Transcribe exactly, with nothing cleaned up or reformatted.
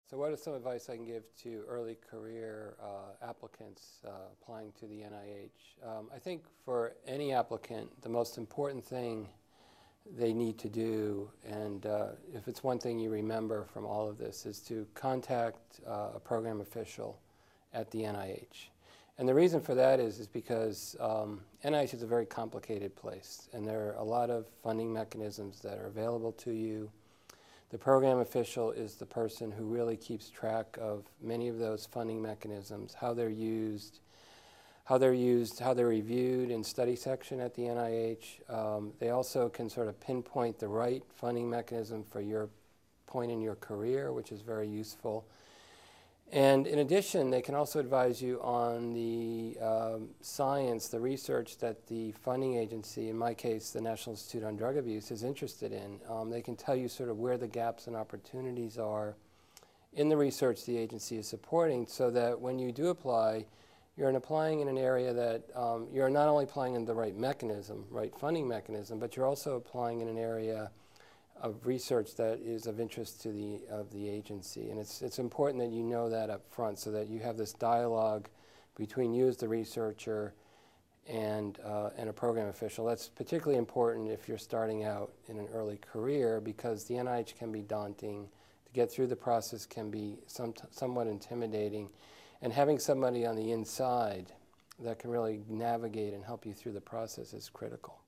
So what is some advice I can give to early career uh, applicants uh, applying to the N I H? Um, I think for any applicant, the most important thing they need to do, and uh, if it's one thing you remember from all of this, is to contact uh, a program official at the N I H. And the reason for that is, is because um, N I H is a very complicated place, and there are a lot of funding mechanisms that are available to you. The program official is the person who really keeps track of many of those funding mechanisms, how they're used, how they're used, how they're reviewed in study section at the N I H. Um, they also can sort of pinpoint the right funding mechanism for your point in your career, which is very useful. And in addition, they can also advise you on the um, science, the research that the funding agency, in my case, the National Institute on Drug Abuse, is interested in. Um, they can tell you sort of where the gaps and opportunities are in the research the agency is supporting, so that when you do apply, you're applying in an area that um, you're not only applying in the right mechanism, right funding mechanism, but you're also applying in an area of research that is of interest to the of the agency. And it's it's important that you know that up front, so that you have this dialogue between you as the researcher and uh, and a program official. That's particularly important if you're starting out in an early career, because the N I H can be daunting. To get through the process can be some, somewhat intimidating, and having somebody on the inside that can really navigate and help you through the process is critical.